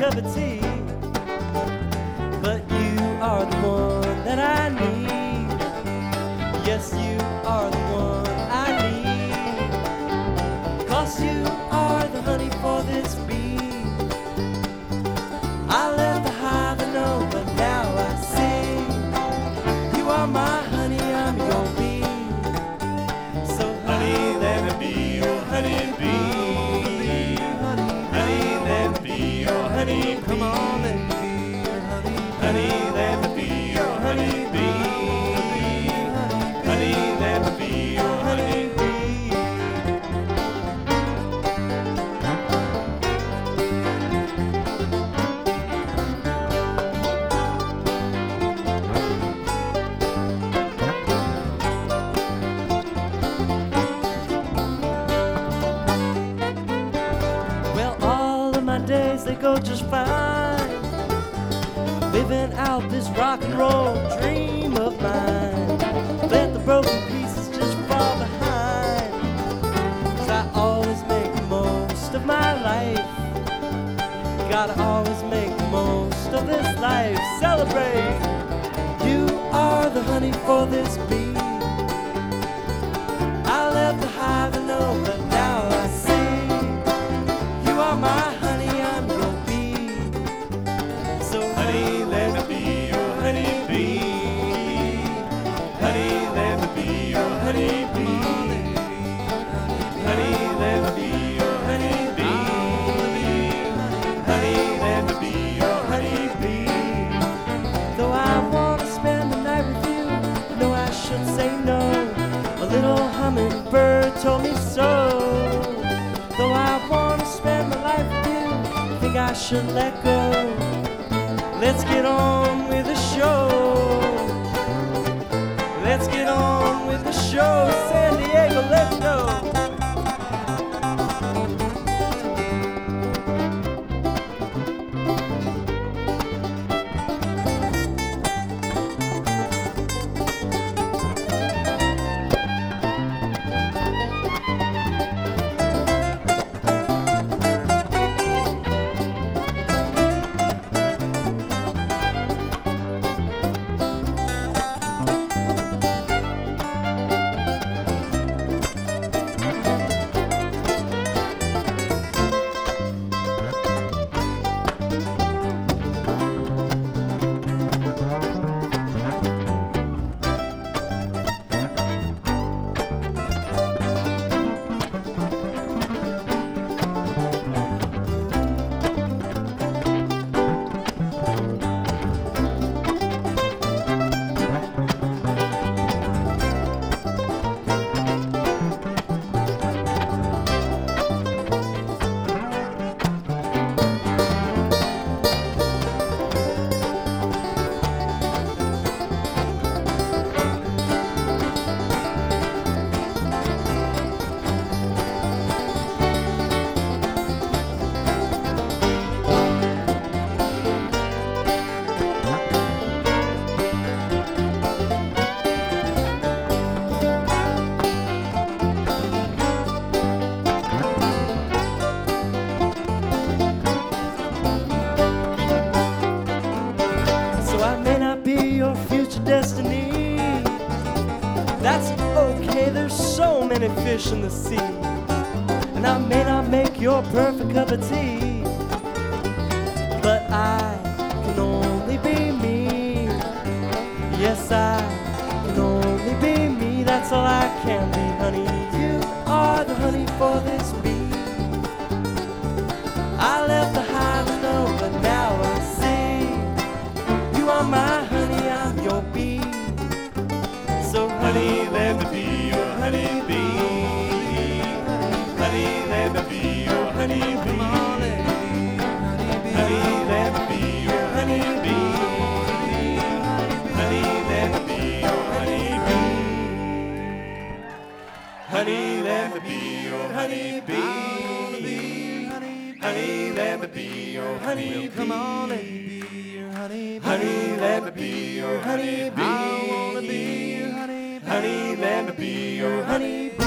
cup of tea. But you are the one that I need. Yes, you are the one I need. 'Cause you are the honey for this bee. I left the hive, I know, but now I see. You are my honey, I'm your bee. So honey, let me be your honey bee. Honey, let me be your honey bee. Come on, let me be your honey bee. Honey, let me be your honey bee. Honey, let me be your honey bee. Well, all of my days, they go just fine, living out this rock and roll dream of mine. Let the broken pieces just fall behind, 'cause I always make the most of my life. Gotta always make the most of this life. Celebrate. You are the honey for this bee. I left the hive, I know, but now I see. You are my honey, I'm your bee. So honey, let me be your honey bee. Honey, let me be your honey bee. Honey, let me be your honey bee. Honey, let me be your honey bee. Though I want to spend the night with you, no, I should say no. A little hummingbird told me so. Though I want to spend my life with you, think I should let go. Let's get on with the show. Let's get on with the show. San Diego, let's go. Destiny. That's okay, there's so many fish in the sea, and I may not make your perfect cup of tea, but I can only be me. Yes, I can only be me. That's all I can be, honey. You are the honey for this bee. I left the hive, I know, but now I see. You are my honey, I'm your bee. So honey, let me be your honey bee. Honey, let me be your honey bee. Honey, let me be your honey bee. Honey, let me be your honey bee. Honey, let me be your honey bee. Honey, let me be your honey bee. Come on and be your honey bee. Honey, let me be your honey bee. I wanna be your honey bee. Honey, let me be your honey bee.